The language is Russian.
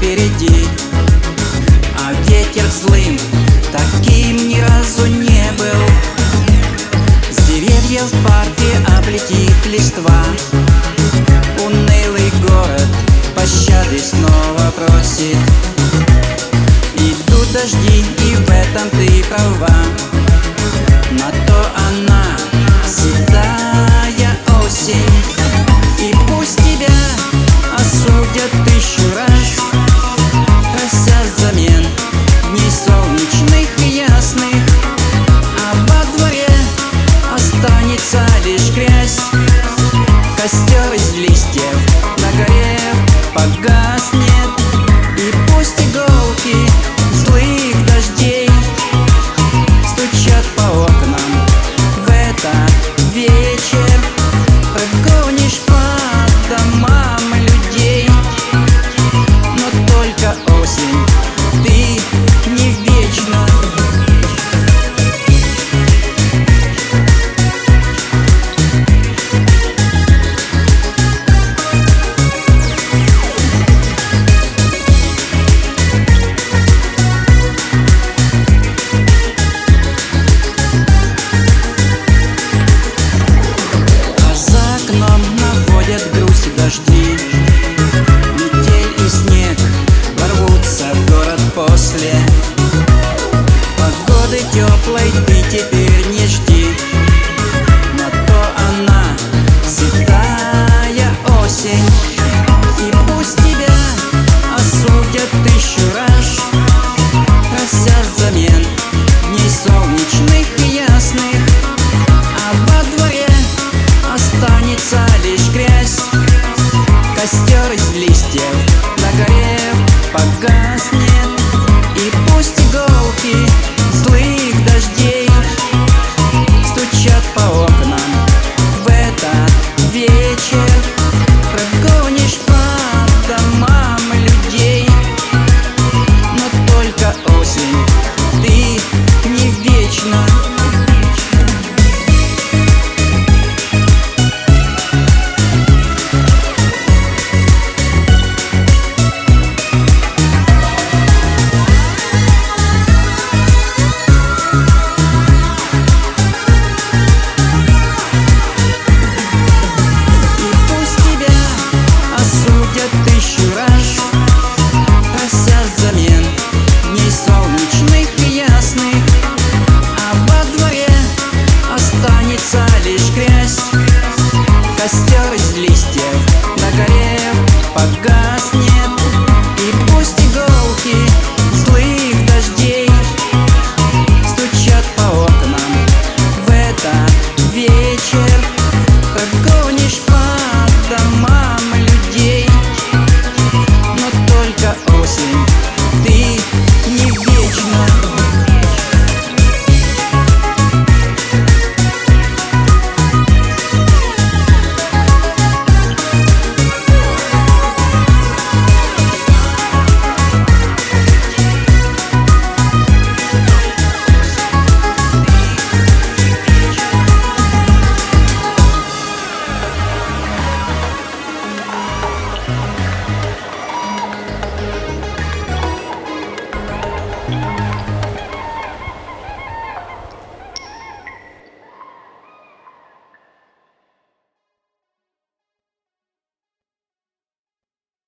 впереди. А ветер злым таким ни разу не был. С деревьев в парке облетит листва. Унылый город пощады снова просит. Идут дожди, и в этом ты права. На то она седая осень. И пусть тебя осудят 1000 раз, просят взамен дней солнечных и ясных. А во дворе останется лишь грязь. Костер из листьев нагорев погаснет. И пусть иголки злых дождей стучат по окнам в этот вечер. Прогонишь по домам людей, но только осень, ты не вечна. Дожди, метель и снег ворвутся в город после. Погоды теплой ты теперь не жди. На то она седая осень. И пусть тебя осудят 1000 раз, просят взамен дней солнечных и ясных. А во дворе останется лишь грязь. Костер из листьев нагорев погаснет. И пусть иголки злых дождей стучат по окнам в этот вечер. Прогонишь по домам людей, но только осень, ты не вечна. Осудят 1000 раз, просят взамен дней солнечных и ясных. А во дворе останется лишь грязь. Костер из листьев нагорев погаснет. И пусть иголки злых дождей стучат по окнам в этот вечер. Прогонишь по домам людей, но только осень, ты не вечна.